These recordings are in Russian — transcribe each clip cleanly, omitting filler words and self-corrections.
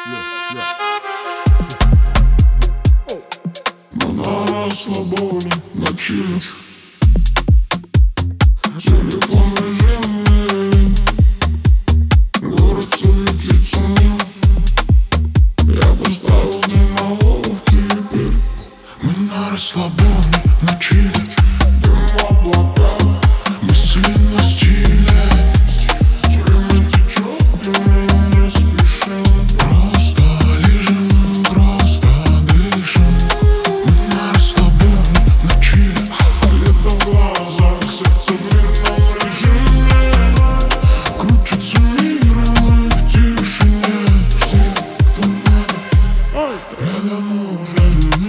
Мы на расслабоне, на чиле. Телефон режимный, город суетится мне. Я поставил дымовов теперь. Мы на расслабоне, на чиле. Дым в облаках, мысли на стиле. Время течет, и мы не спешим. Просто лежим, просто дышим. Мы на расслабоне, на чиле. Лето в глазах, сердце в мирном режиме. Крутится мир, и мы в тишине. Все, кто надо, рядом уже.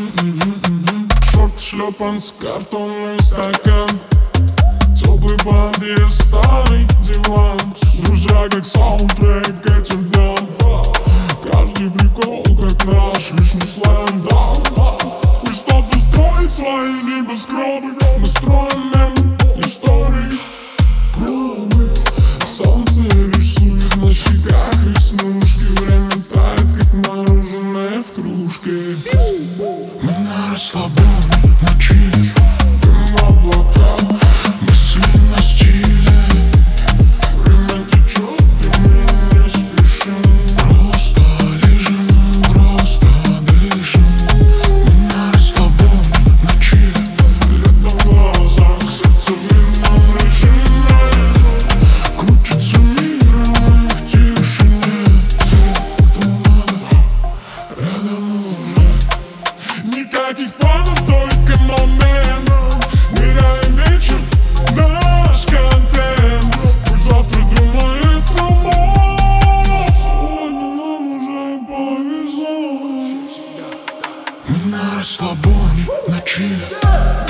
Шорт, шлепанцы, картонный стакан. Теплый подъезд, старый диван. Друзья, как саундтрек этим дням. Каждый прикол, как наш лишний слэм. И что-то строить свои небоскребы. Мы строим мемы, истории, пробы. Солнце рисует на щеках веснушки. Время тает, как мороженое в кружке. Мы на расслабоне, на чиле. Дым в облаках, мысли на стиле. Время течет, и мы не спешим. Просто лежим, просто дышим. Мы на расслабоне, на чиле. Лето в глазах, сердце в мирном режиме. Крутится мир, и мы в тишине. Все, кто надо, рядом уже. Никаких планов, только момент. Ныряем вечер, наш контент. Пусть завтра думает само. Сегодня нам уже повезло. Мы на расслабоне, на чиле.